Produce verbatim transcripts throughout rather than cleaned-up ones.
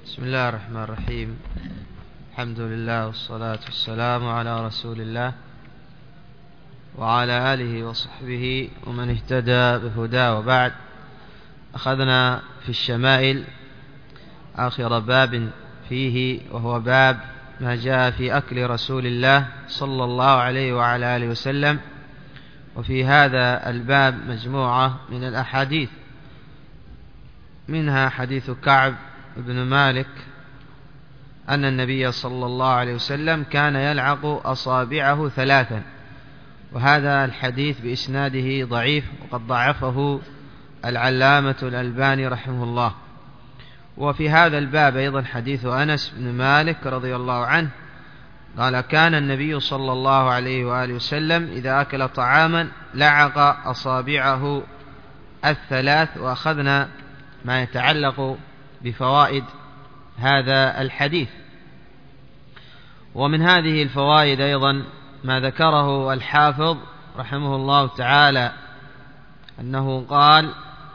بسم الله الرحمن الرحيم. الحمد لله والصلاة والسلام على رسول الله وعلى آله وصحبه ومن اهتدى بهداه، وبعد. أخذنا في الشمائل آخر باب فيه، وهو باب ما جاء في أكل رسول الله صلى الله عليه وعلى آله وسلم. وفي هذا الباب مجموعة من الأحاديث، منها حديث كعب بن مالك أن النبي صلى الله عليه وسلم كان يلعق أصابعه ثلاثا، وهذا الحديث بإسناده ضعيف، وقد ضعفه العلامة الألباني رحمه الله. وفي هذا الباب أيضا حديث أنس بن مالك رضي الله عنه قال: كان النبي صلى الله عليه وآله وسلم إذا أكل طعاما لعق أصابعه الثلاث. وأخذنا ما يتعلق بفوائد هذا الحديث. ومن هذه الفوائد أيضا ما ذكره الحافظ رحمه الله تعالى، أنه قال: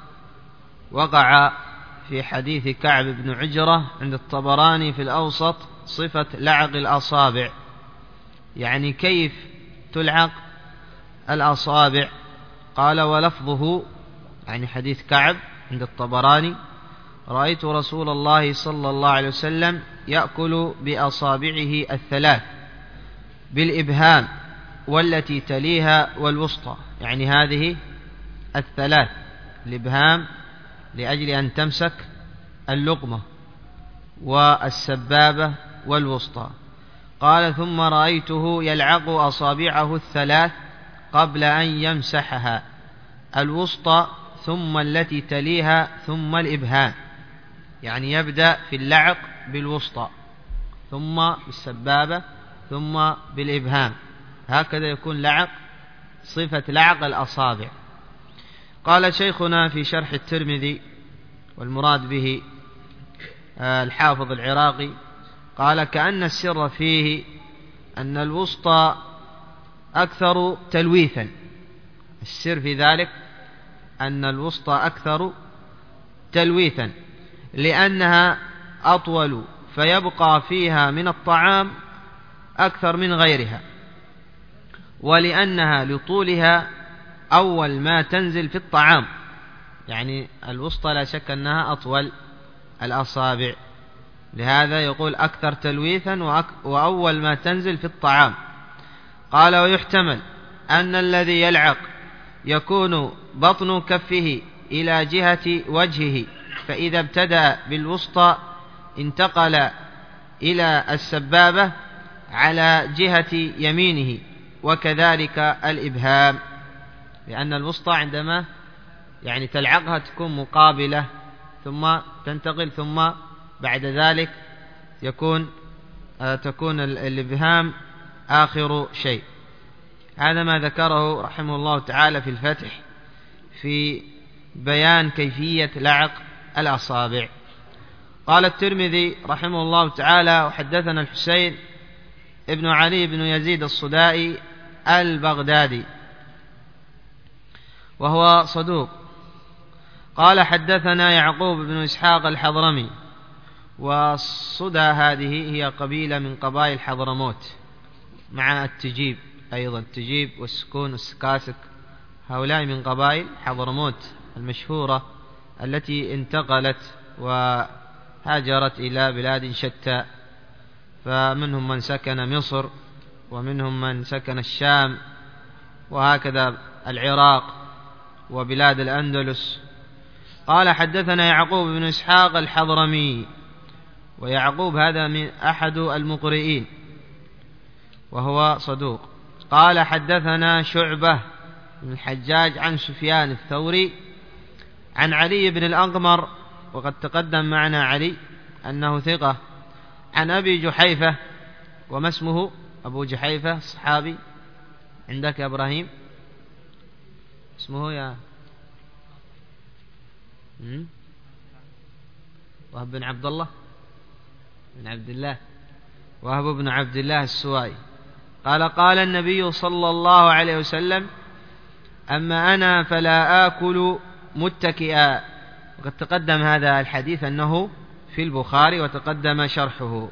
وقع في حديث كعب بن عجرة عند الطبراني في الأوسط صفة لعق الأصابع، يعني كيف تلعق الأصابع. قال: ولفظه، يعني حديث كعب عند الطبراني: رأيت رسول الله صلى الله عليه وسلم يأكل بأصابعه الثلاث بالإبهام والتي تليها والوسطى، يعني هذه الثلاث، الإبهام لأجل أن تمسك اللقمة، والسبابة والوسطى. قال: ثم رأيته يلعق أصابعه الثلاث قبل أن يمسحها، الوسطى ثم التي تليها ثم الإبهام، يعني يبدأ في اللعق بالوسطى ثم بالسبابة ثم بالإبهام، هكذا يكون لعق، صفة لعق الأصابع. قال شيخنا في شرح الترمذي، والمراد به الحافظ العراقي، قال: كأن السر فيه أن الوسطى أكثر تلويثا. السر في ذلك أن الوسطى أكثر تلويثا، لأنها أطول فيبقى فيها من الطعام أكثر من غيرها، ولأنها لطولها أول ما تنزل في الطعام، يعني الوسطى لا شك أنها أطول الأصابع، لهذا يقول أكثر تلويثا وأول ما تنزل في الطعام. قال: ويحتمل أن الذي يلعق يكون بطن كفه إلى جهة وجهه، فإذا ابتدأ بالوسطى انتقل إلى السبابة على جهة يمينه، وكذلك الإبهام، لأن الوسطى عندما يعني تلعقها تكون مقابلة ثم تنتقل، ثم بعد ذلك يكون آه تكون الإبهام آخر شيء. هذا ما ذكره رحمه الله تعالى في الفتح في بيان كيفية لعق الأصابع. قال الترمذي رحمه الله تعالى: وحدثنا الحسين ابن علي بن يزيد الصدائي البغدادي، وهو صدوق. قال: حدثنا يعقوب بن إسحاق الحضرمي. والصدى هذه هي قبيلة من قبائل حضرموت، مع التجيب أيضا، التجيب والسكون والسكاسك، هؤلاء من قبائل حضرموت المشهورة التي انتقلت وهاجرت إلى بلاد شتى، فمنهم من سكن مصر، ومنهم من سكن الشام، وهكذا العراق وبلاد الأندلس. قال: حدثنا يعقوب بن إسحاق الحضرمي، ويعقوب هذا من أحد المقرئين وهو صدوق. قال: حدثنا شعبة بن الحجاج عن سفيان الثوري عن علي بن الأقمر، وقد تقدم معنا علي أنه ثقة، عن أبي جحيفة. وما اسمه أبو جحيفة الصحابي عندك يا إبراهيم؟ اسمه يا وهب بن عبد الله بن عبد الله وهب بن عبد الله السوائي. قال: قال النبي صلى الله عليه وسلم: أما أنا فلا آكل متكئا. وقد تقدم هذا الحديث أنه في البخاري وتقدم شرحه.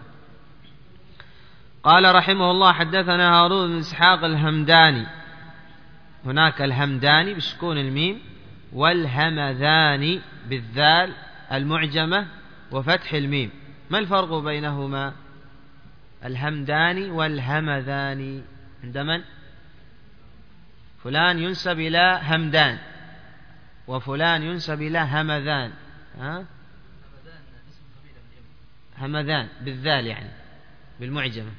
قال رحمه الله: حدثنا هارون بن إسحاق الهمداني. هناك الهمداني بسكون الميم، والهمذاني بالذال المعجمة وفتح الميم. ما الفرق بينهما؟ الهمداني والهمذاني عند من؟ فلان ينسب إلى همدان وفلان ينسب إلى همذان. ها؟ همذان بالذال يعني بالمعجمة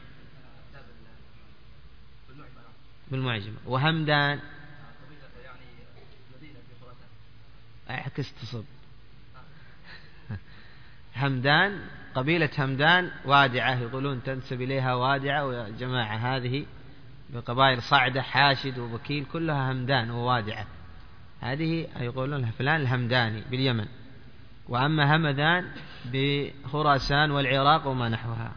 بالمعجمة. وهمدان اعكس تصب. همدان قبيلة همدان وادعة، يقولون تنسب إليها وادعة، ويا جماعة هذه بقبائل صعدة حاشد وبكيل كلها همدان ووادعة، هذه يقولون لها فلان الهمداني باليمن. وأما همذان بخراسان والعراق وما نحوها.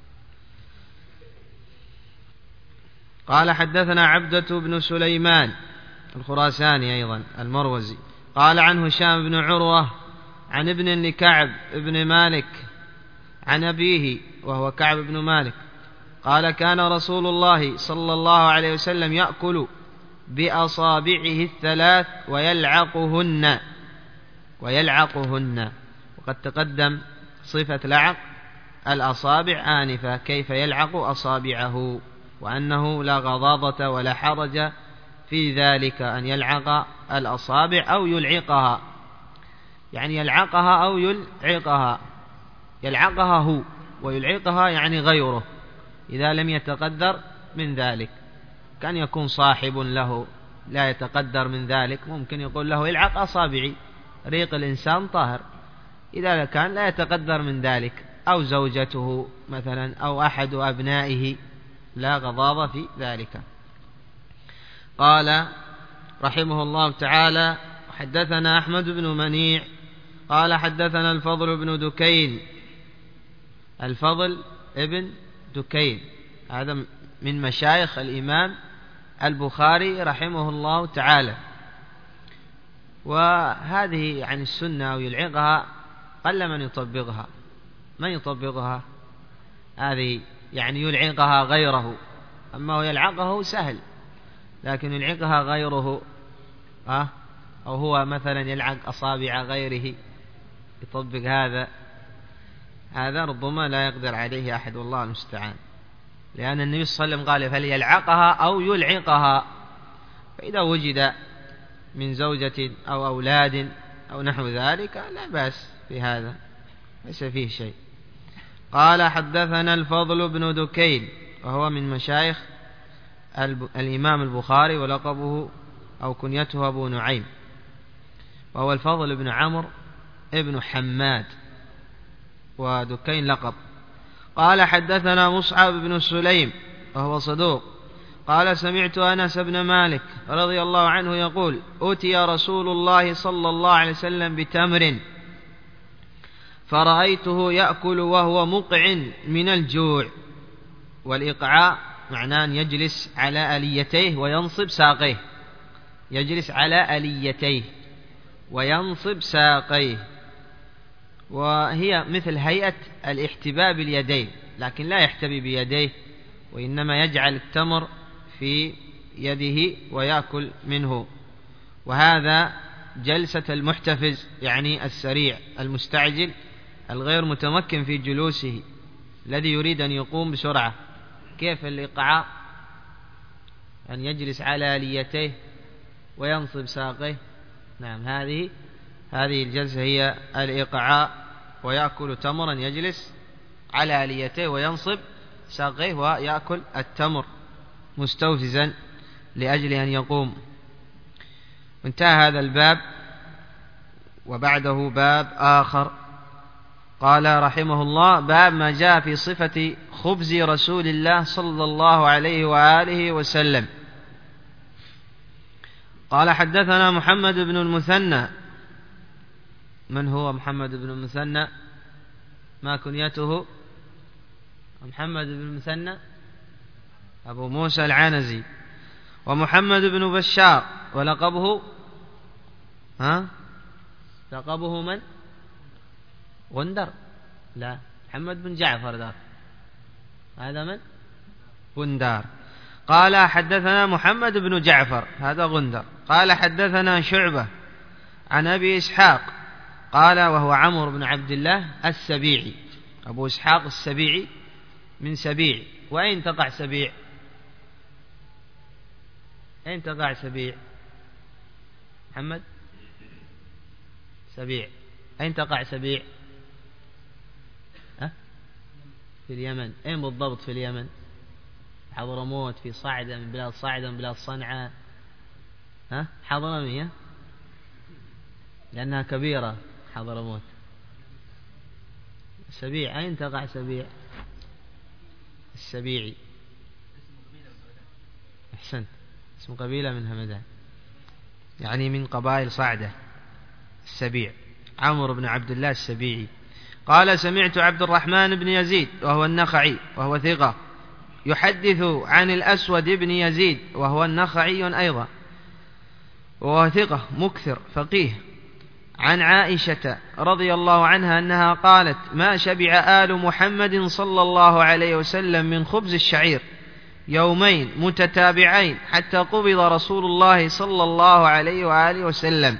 قال: حدثنا عبدة بن سليمان الخراساني أيضا المروزي. قال: عن هشام بن عروة عن ابن لكعب ابن مالك عن أبيه وهو كعب بن مالك قال: كان رسول الله صلى الله عليه وسلم يأكل بأصابعه الثلاث ويلعقهن ويلعقهن وقد تقدم صفة لعق الأصابع آنفة، كيف يلعق أصابعه، وأنه لا غضاضة ولا حرج في ذلك أن يلعق الأصابع أو يلعقها، يعني يلعقها أو يلعقها. يلعقها هو ويلعقها يعني غيره إذا لم يتقدر من ذلك. كان يكون صاحب له لا يتقدر من ذلك، ممكن يقول له العق أصابعي، ريق الإنسان طاهر. إذا كان لا يتقدر من ذلك، أو زوجته مثلا أو أحد أبنائه، لا غضاضة في ذلك. قال رحمه الله تعالى: حدثنا أحمد بن منيع قال: حدثنا الفضل بن دكين. الفضل ابن دكين هذا من مشايخ الإمام البخاري رحمه الله تعالى. وهذه عن السنة ويلعقها قل من يطبقها. من يطبقها هذه؟ يعني يلعقها غيره، أما يلعقه سهل، لكن يلعقها غيره أه؟ أو هو مثلا يلعق أصابع غيره يطبق هذا هذا ربما لا يقدر عليه أحد، والله المستعان. لأن النبي صلى الله عليه وسلم قال: فليلعقها أو يلعقها. فإذا وجد من زوجة أو أولاد أو نحو ذلك لا بأس في هذا، ليس فيه شيء. قال: حدثنا الفضل بن دكين وهو من مشايخ الإمام البخاري، ولقبه أو كنيته أبو نعيم، وهو الفضل بن عمرو ابن حماد، ودكين لقب. قال: حدثنا مصعب بن سليم وهو صدوق قال: سمعت أنس بن مالك رضي الله عنه يقول: أتي رسول الله صلى الله عليه وسلم بتمر فرأيته يأكل وهو مقع من الجوع. والإقعاء معناه أن يجلس على أليتيه وينصب ساقيه، يجلس على أليتيه وينصب ساقيه، وهي مثل هيئة الاحتباء باليدين، لكن لا يحتبي بيديه، وإنما يجعل التمر في يده ويأكل منه. وهذا جلسة المحتفز، يعني السريع المستعجل الغير متمكن في جلوسه، الذي يريد أن يقوم بسرعة. كيف الإقعاء؟ أن يجلس على آليتيه وينصب ساقيه. نعم، هذه هذه الجلسة هي الإقعاء، ويأكل تمرا يجلس على آليتيه وينصب ساقيه ويأكل التمر مستوفزا لأجل أن يقوم. انتهى هذا الباب، وبعده باب آخر. قال رحمه الله: باب ما جاء في صفة خبز رسول الله صلى الله عليه وآله وسلم. قال: حدثنا محمد بن المثنى. من هو محمد بن المثنى؟ ما كنيته؟ محمد بن المثنى أبو موسى العنزي. ومحمد بن بشار ولقبه ها لقبه من؟ غندر. لا، محمد بن جعفر ذاك. هذا من؟ غندار. قال حدثنا محمد بن جعفر، هذا غندر. قال حدثنا شعبة عن أبي إسحاق قال وهو عمرو بن عبد الله السبيعي. أبو إسحاق السبيعي من سبيع. وأين تقع سبيع؟ أين تقع سبيع؟ محمد سبيع، أين تقع سبيع؟ أه؟ في اليمن. أين بالضبط في اليمن؟ حضرموت، في صعدة من بلاد صعدة من بلاد صنعاء. ها؟ حضرمية لأنها كبيرة حضرموت. سبيع أين تقع سبيع؟ السبيعي. أحسنت، اسم قبيلة من همدان، يعني من قبائل صعدة. السبيع عمرو بن عبد الله السبيعي. قال سمعت عبد الرحمن بن يزيد وهو النخعي وهو ثقة يحدث عن الأسود بن يزيد وهو النخعي أيضا وهو ثقة مكثر فقيه، عن عائشة رضي الله عنها أنها قالت ما شبع آل محمد صلى الله عليه وسلم من خبز الشعير يومين متتابعين حتى قبض رسول الله صلى الله عليه وآله وسلم.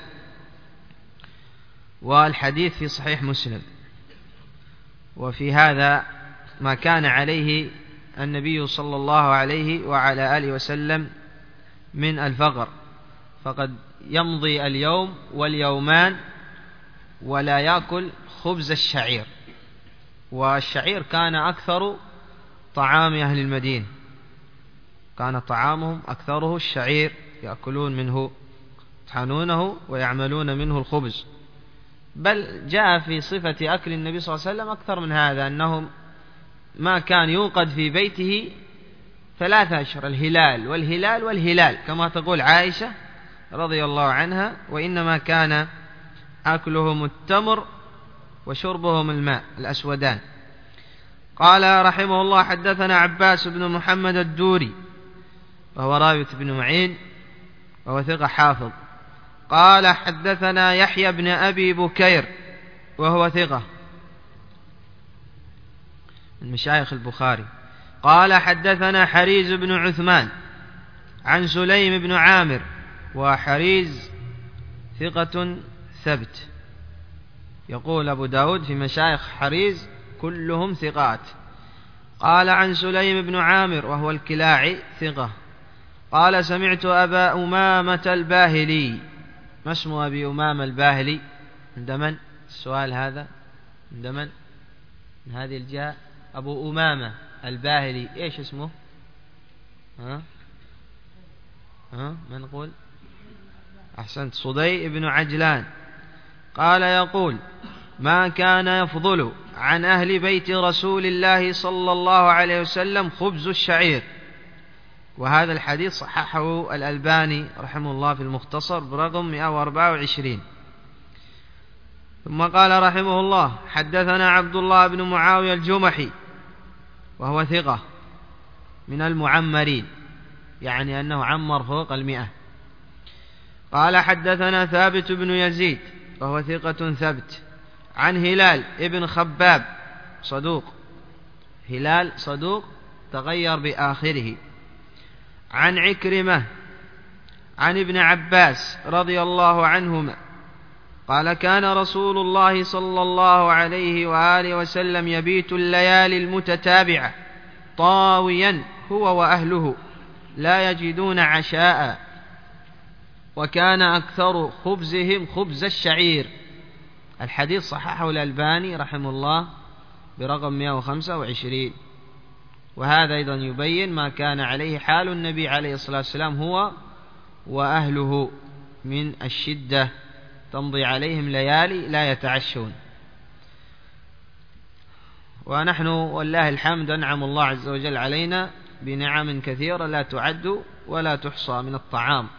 والحديث في صحيح مسلم. وفي هذا ما كان عليه النبي صلى الله عليه وعلى آله وسلم من الفقر، فقد يمضي اليوم واليومان ولا يأكل خبز الشعير. والشعير كان أكثر طعام أهل المدينة، كان طعامهم أكثره الشعير، يأكلون منه، يطحنونه ويعملون منه الخبز. بل جاء في صفة أكل النبي صلى الله عليه وسلم أكثر من هذا، أنه ما كان يوقد في بيته ثلاثة أشهر، الهلال والهلال والهلال كما تقول عائشة رضي الله عنها، وإنما كان أكلهم التمر وشربهم الماء الأسودان. قال رحمه الله حدثنا عباس بن محمد الدوري وهو رابط بن معين وهو ثقة حافظ. قال حدثنا يحيى بن أبي بكير وهو ثقة من مشايخ البخاري. قال حدثنا حريز بن عثمان عن سليم بن عامر، وحريز ثقة ثبت. يقول أبو داود في مشايخ حريز كلهم ثقات. قال عن سليم بن عامر وهو الكلاعي ثقة. قال سمعت أبا أمامة الباهلي. ما اسم أبي أمامة الباهلي؟ عند من؟ السؤال هذا عند من؟ من هذه الجهة. أبو أمامة الباهلي إيش اسمه؟ ها؟ ها؟ من نقول؟ أحسنت، صدي بن عجلان. قال يقول ما كان يفضل عن أهل بيت رسول الله صلى الله عليه وسلم خبز الشعير. وهذا الحديث صححه الألباني رحمه الله في المختصر برقم مئة وأربعة وعشرين. ثم قال رحمه الله حدثنا عبد الله بن معاوية الجمحي وهو ثقة من المعمرين، يعني أنه عمر فوق المئة. قال حدثنا ثابت بن يزيد وهو ثقة ثبت عن هلال ابن خباب صدوق، هلال صدوق تغير بآخره، عن عكرمة عن ابن عباس رضي الله عنهما قال كان رسول الله صلى الله عليه وآله وسلم يبيت الليالي المتتابعة طاويا هو وأهله لا يجدون عشاء، وكان أكثر خبزهم خبز الشعير. الحديث صححه الألباني رحمه الله برقم مئة وخمسة وعشرين. وهذا أيضا يبين ما كان عليه حال النبي عليه الصلاة والسلام هو وأهله من الشدة، تمضي عليهم ليالي لا يتعشون. ونحن والله الحمد أنعم الله عز وجل علينا بنعم كثيرة لا تعد ولا تحصى من الطعام.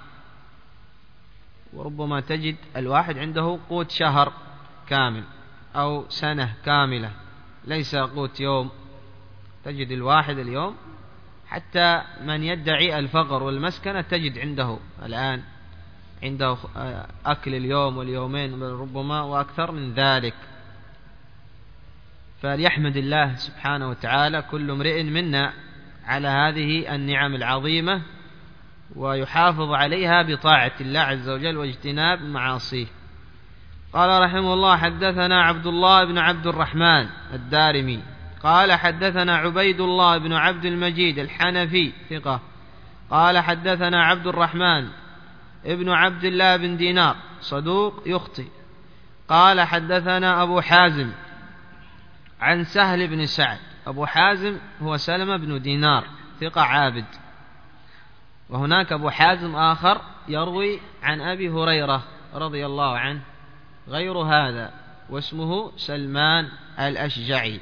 وربما تجد الواحد عنده قوت شهر كامل أو سنة كاملة، ليس قوت يوم. تجد الواحد اليوم حتى من يدعي الفقر والمسكنة تجد عنده الآن عنده أكل اليوم واليومين ربما وأكثر من ذلك. فليحمد الله سبحانه وتعالى كل امرئ منا على هذه النعم العظيمة، ويحافظ عليها بطاعة الله عز وجل واجتناب معاصيه. قال رحمه الله: حدثنا عبد الله بن عبد الرحمن الدارمي قال حدثنا عبيد الله بن عبد المجيد الحنفي ثقة قال حدثنا عبد الرحمن ابن عبد الله بن دينار صدوق يخطئ قال حدثنا أبو حازم عن سهل بن سعد. أبو حازم هو سلمة بن دينار ثقة عابد، وهناك أبو حازم آخر يروي عن أبي هريرة رضي الله عنه غير هذا، واسمه سلمان الأشجعي.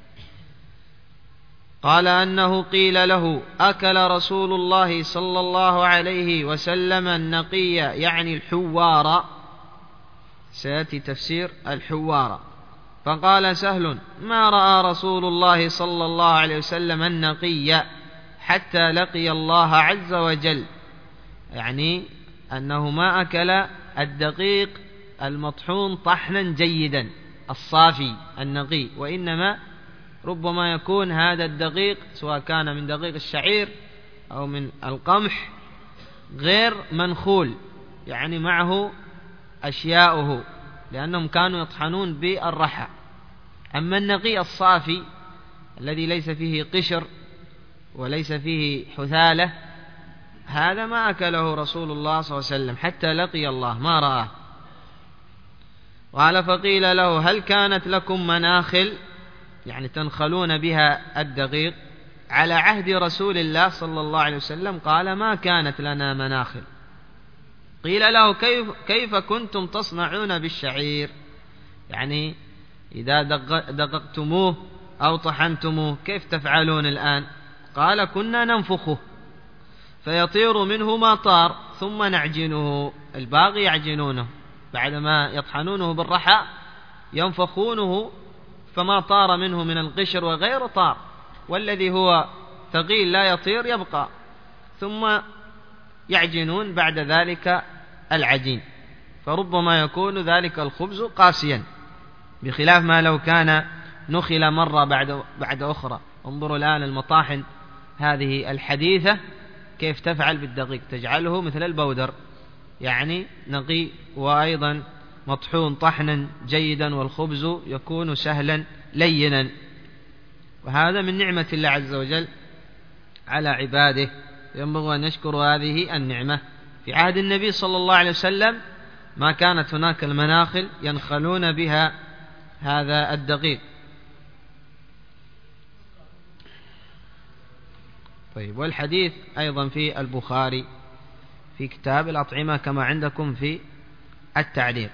قال أنه قيل له: أكل رسول الله صلى الله عليه وسلم النقي، يعني الحوار، سيأتي تفسير الحوار. فقال سهل: ما رأى رسول الله صلى الله عليه وسلم النقي حتى لقي الله عز وجل، يعني أنه ما أكل الدقيق المطحون طحنا جيدا الصافي النقي، وإنما ربما يكون هذا الدقيق سواء كان من دقيق الشعير أو من القمح غير منخول، يعني معه أشياؤه، لأنهم كانوا يطحنون بالرحى. أما النقي الصافي الذي ليس فيه قشر وليس فيه حثالة، هذا ما أكله رسول الله صلى الله عليه وسلم حتى لقي الله، ما رآه. قال: فقيل له: هل كانت لكم مناخل، يعني تنخلون بها الدقيق على عهد رسول الله صلى الله عليه وسلم؟ قال: ما كانت لنا مناخل. قيل له: كيف, كيف كنتم تصنعون بالشعير، يعني إذا دققتموه أو طحنتموه كيف تفعلون الآن؟ قال: كنا ننفخه فيطير منه ما طار ثم نعجنه، الباقي يعجنونه بعدما يطحنونه بالرحى ينفخونه، فما طار منه من القشر وغير طار، والذي هو ثقيل لا يطير يبقى، ثم يعجنون بعد ذلك العجين، فربما يكون ذلك الخبز قاسيا، بخلاف ما لو كان نخل مرة بعد, بعد أخرى. انظروا الآن المطاحن هذه الحديثة كيف تفعل بالدقيق، تجعله مثل البودر، يعني نقي وأيضا مطحون طحنا جيدا، والخبز يكون سهلا لينا. وهذا من نعمة الله عز وجل على عباده، ينبغي أن يشكروا هذه النعمة. في عهد النبي صلى الله عليه وسلم ما كانت هناك المناخل ينخلون بها هذا الدقيق. طيب، والحديث أيضا في البخاري في كتاب الأطعمة كما عندكم في التعليق.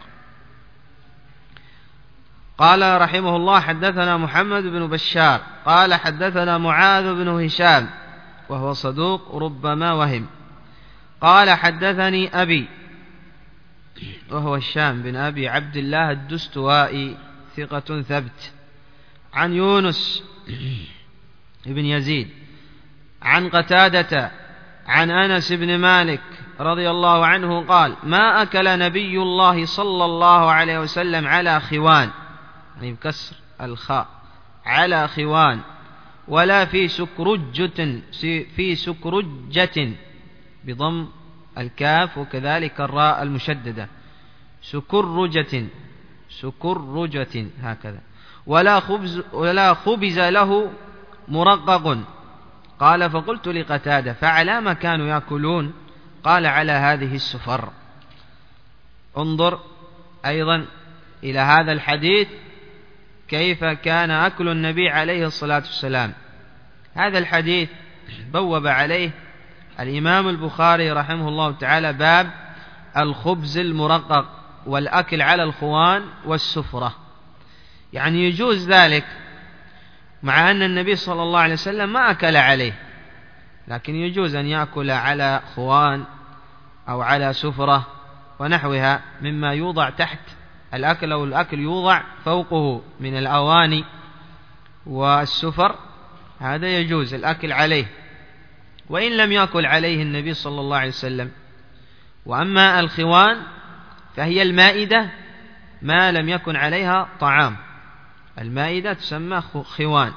قال رحمه الله: حدثنا محمد بن بشار قال حدثنا معاذ بن هشام وهو صدوق ربما وهم، قال حدثني أبي وهو الشام بن أبي عبد الله الدستوائي ثقة ثبت، عن يونس بن يزيد عن قتادة عن أنس بن مالك رضي الله عنه قال: ما أكل نبي الله صلى الله عليه وسلم على خوان، يعني بكسر الخاء، على خوان، ولا في سكرجة في سكرجة بضم الكاف وكذلك الراء المشددة، سكرجة سكرجة هكذا، ولا خبز ولا خبز له مرقق. قال: فقلت لقتادة: فعلى ما كانوا يأكلون؟ قال: على هذه السفر. انظر أيضا إلى هذا الحديث كيف كان أكل النبي عليه الصلاة والسلام. هذا الحديث بوب عليه الإمام البخاري رحمه الله تعالى باب الخبز المرقق والأكل على الخوان والسفرة، يعني يجوز ذلك، مع أن النبي صلى الله عليه وسلم ما أكل عليه، لكن يجوز أن يأكل على خوان أو على سفرة ونحوها مما يوضع تحت الأكل، أو الأكل يوضع فوقه من الأواني والسفر، هذا يجوز الأكل عليه وإن لم يأكل عليه النبي صلى الله عليه وسلم. وأما الخوان فهي المائدة ما لم يكن عليها طعام، المائدة تسمى خوان.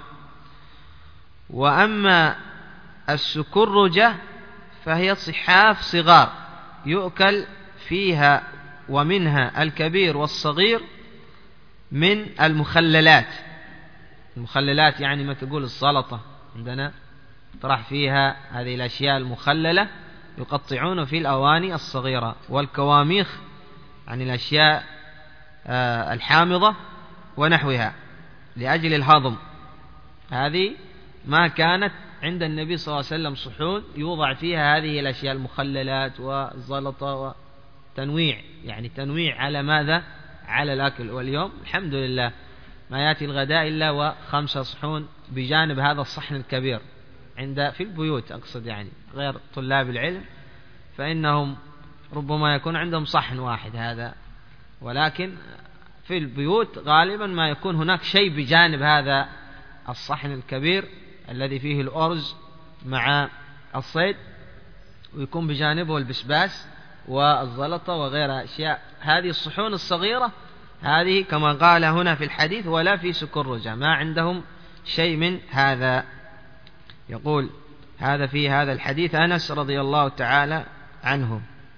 وأما السكرجة فهي صحاف صغار يؤكل فيها ومنها الكبير والصغير من المخللات. المخللات يعني ما تقول السلطة عندنا طرح فيها هذه الأشياء المخللة يقطعون في الأواني الصغيرة، والكواميخ عن الأشياء الحامضة ونحوها لأجل الهضم. هذه ما كانت عند النبي صلى الله عليه وسلم صحون يوضع فيها هذه الأشياء المخللات والزلطة وتنويع، يعني تنويع على ماذا؟ على الأكل. واليوم الحمد لله ما يأتي الغداء إلا وخمسة صحون بجانب هذا الصحن الكبير عند في البيوت، أقصد يعني غير طلاب العلم فإنهم ربما يكون عندهم صحن واحد هذا، ولكن في البيوت غالبا ما يكون هناك شيء بجانب هذا الصحن الكبير الذي فيه الأرز مع الصيد، ويكون بجانبه البسباس والزلطة وغيرها أشياء. هذه الصحون الصغيرة هذه كما قال هنا في الحديث ولا في سكرجة، ما عندهم شيء من هذا. يقول هذا في هذا الحديث أنس رضي الله تعالى عنه،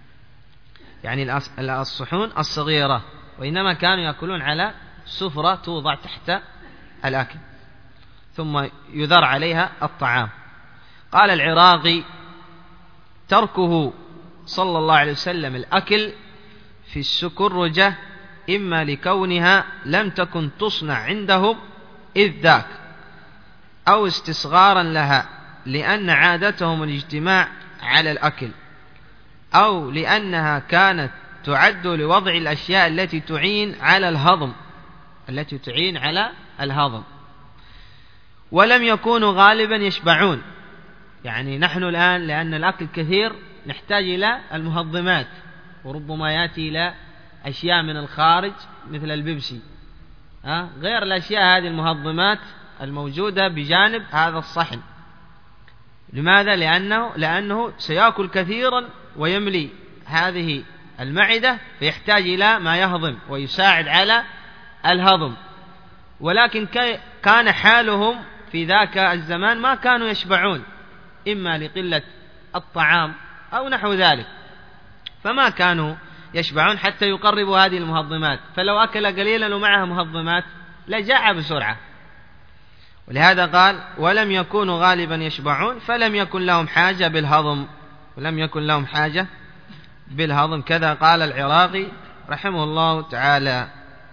يعني الصحون الصغيرة، وإنما كانوا يأكلون على سفرة توضع تحت الأكل ثم يذر عليها الطعام. قال العراقي تركه صلى الله عليه وسلم الأكل في السكرجة إما لكونها لم تكن تصنع عندهم إذ ذاك، أو استصغارا لها لأن عادتهم الاجتماع على الأكل، أو لأنها كانت تعد لوضع الأشياء التي تعين على الهضم التي تعين على الهضم ولم يكونوا غالبا يشبعون. يعني نحن الآن لأن الأكل كثير نحتاج إلى المهضمات، وربما يأتي إلى أشياء من الخارج مثل البيبسي أه؟ غير الأشياء هذه المهضمات الموجودة بجانب هذا الصحن. لماذا؟ لأنه, لأنه سيأكل كثيرا ويملي هذه المعدة فيحتاج إلى ما يهضم ويساعد على الهضم. ولكن كان حالهم في ذاك الزمان ما كانوا يشبعون، إما لقلة الطعام أو نحو ذلك، فما كانوا يشبعون حتى يقربوا هذه المهضمات، فلو أكل قليلا ومعها مهضمات لجاع بسرعة. ولهذا قال ولم يكونوا غالبا يشبعون فلم يكن لهم حاجة بالهضم ولم يكن لهم حاجة بالهضم كذا قال العراقي رحمه الله تعالى.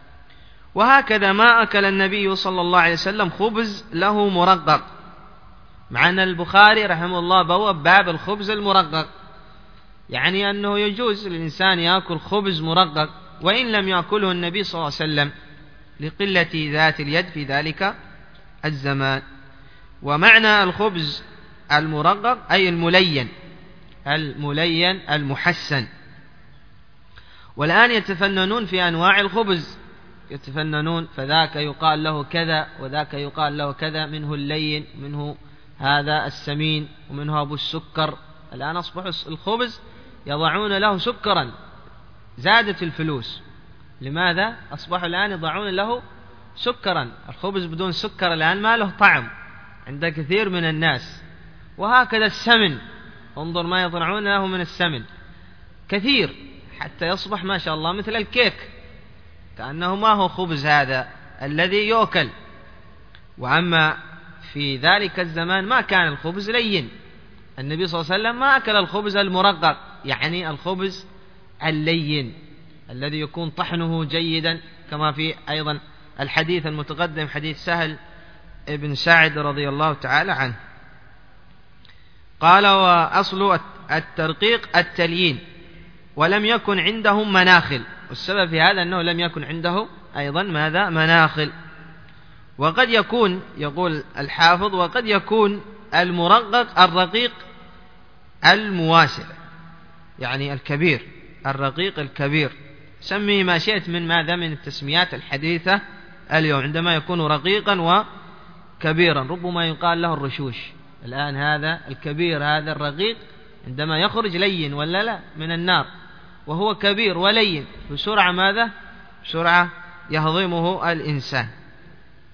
وهكذا ما أكل النبي صلى الله عليه وسلم خبز له مرقق، مع أن البخاري رحمه الله بواب باب الخبز المرقق، يعني أنه يجوز للإنسان يأكل خبز مرقق وإن لم يأكله النبي صلى الله عليه وسلم لقلة ذات اليد في ذلك الزمان. ومعنى الخبز المرقق أي الملين الملين المحسن. والآن يتفننون في أنواع الخبز، يتفننون فذاك يقال له كذا وذاك يقال له كذا، منه اللين منه هذا السمين ومنه أبو السكر. الآن أصبح الخبز يضعون له سكرا، زادت الفلوس. لماذا؟ أصبحوا الآن يضعون له سكرا. الخبز بدون سكر الآن ما له طعم عند كثير من الناس. وهكذا السمن، انظر ما يضعون له من السمن كثير حتى يصبح ما شاء الله مثل الكيك، كأنه ما هو خبز هذا الذي يؤكل. وأما في ذلك الزمان ما كان الخبز لين، النبي صلى الله عليه وسلم ما أكل الخبز المرقق، يعني الخبز اللين الذي يكون طحنه جيدا، كما في أيضا الحديث المتقدم حديث سهل ابن سعد رضي الله تعالى عنه. قال وأصل الترقيق التليين، ولم يكن عندهم مناخل، والسبب في هذا أنه لم يكن عنده أيضا ماذا؟ مناخل. وقد يكون يقول الحافظ وقد يكون المرقق الرقيق المواسع، يعني الكبير، الرقيق الكبير، سميه ما شئت من ماذا من التسميات الحديثة اليوم، عندما يكون رقيقا وكبيرا ربما يقال له الرشوش. الآن هذا الكبير هذا الرقيق عندما يخرج لين ولا لا من النار، وهو كبير ولين بسرعة ماذا؟ بسرعة يهضمه الإنسان.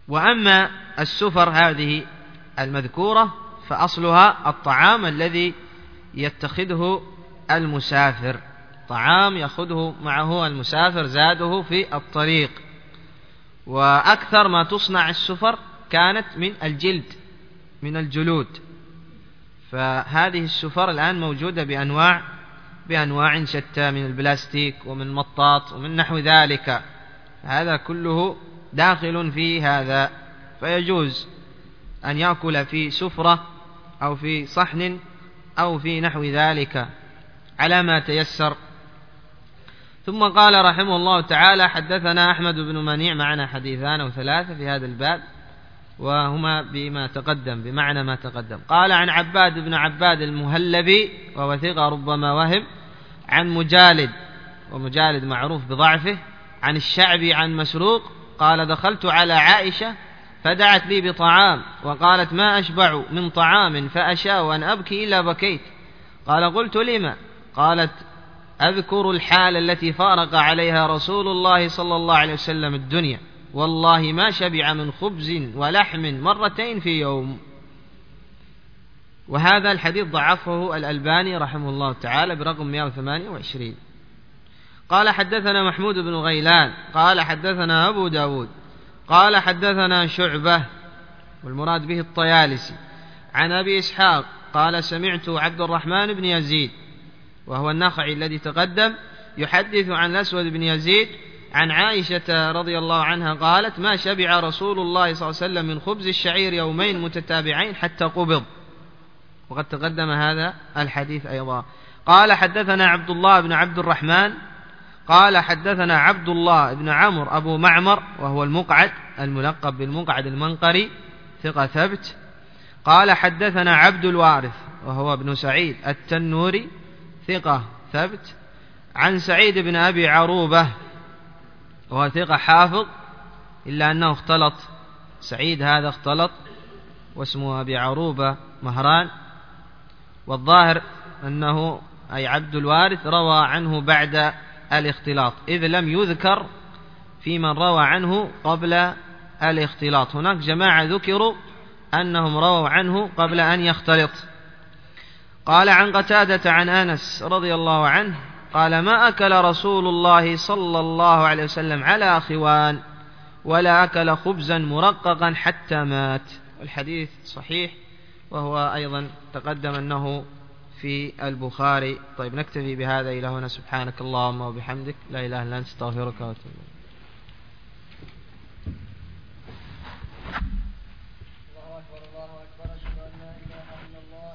وأما السفر هذه المذكورة فأصلها الطعام الذي يتخذه المسافر، طعام يأخذه معه المسافر زاده في الطريق. وأكثر ما تصنع السفر كانت من الجلد، من الجلود، فهذه السفر الآن موجودة بأنواع بأنواع شتى، من البلاستيك ومن مطاط ومن نحو ذلك، هذا كله داخل في هذا، فيجوز أن يأكل في سفرة أو في صحن أو في نحو ذلك على ما تيسر. ثم قال رحمه الله تعالى: حدثنا أحمد بن منيع، معنا حديثان أو ثلاثة في هذا الباب وهما بما تقدم، بمعنى ما تقدم. قال: عن عباد بن عباد المهلبي وهو ثقة ربما وهم، عن مجالد، ومجالد معروف بضعفه، عن الشعبي عن مسروق قال: دخلت على عائشة فدعت لي بطعام وقالت: ما أشبع من طعام فأشاء أن أبكي إلا بكيت. قال: قلت: لما؟ قالت: أذكر الحال التي فارق عليها رسول الله صلى الله عليه وسلم الدنيا، والله ما شبع من خبز ولحم مرتين في يوم. وهذا الحديث ضعفه الألباني رحمه الله تعالى برقم مئة وثمانية وعشرين. قال: حدثنا محمود بن غيلان قال: حدثنا أبو داود قال: حدثنا شعبة، والمراد به الطيالسي، عن أبي إسحاق قال: سمعت عبد الرحمن بن يزيد وهو النخعي الذي تقدم يحدث عن الأسود بن يزيد عن عائشة رضي الله عنها قالت: ما شبع رسول الله صلى الله عليه وسلم من خبز الشعير يومين متتابعين حتى قبض. وقد تقدم هذا الحديث أيضا. قال: حدثنا عبد الله بن عبد الرحمن قال: حدثنا عبد الله بن عمرو أبو معمر وهو المقعد الملقب بالمقعد المنقري، ثقة ثبت. قال: حدثنا عبد الوارث وهو ابن سعيد التنوري، ثقة ثبت، عن سعيد بن أبي عروبة وهو ثقة حافظ، إلا أنه اختلط، سعيد هذا اختلط واسمه أبي عروبة مهران، والظاهر أنه أي عبد الوارث روى عنه بعد الاختلاط، إذ لم يذكر في من روى عنه قبل الاختلاط. هناك جماعة ذكروا أنهم رووا عنه قبل أن يختلط. قال: عن قتادة عن أنس رضي الله عنه قال: ما أكل رسول الله صلى الله عليه وسلم على خوان ولا أكل خبزا مرققا حتى مات. الحديث صحيح، وهو أيضا تقدم أنه في البخاري. طيب، نكتفي بهذا إلى هنا. سبحانك اللهم وبحمدك، لا إله إلا أنت، استغفرك وأتوب إليك. الله أكبر، الله أكبر.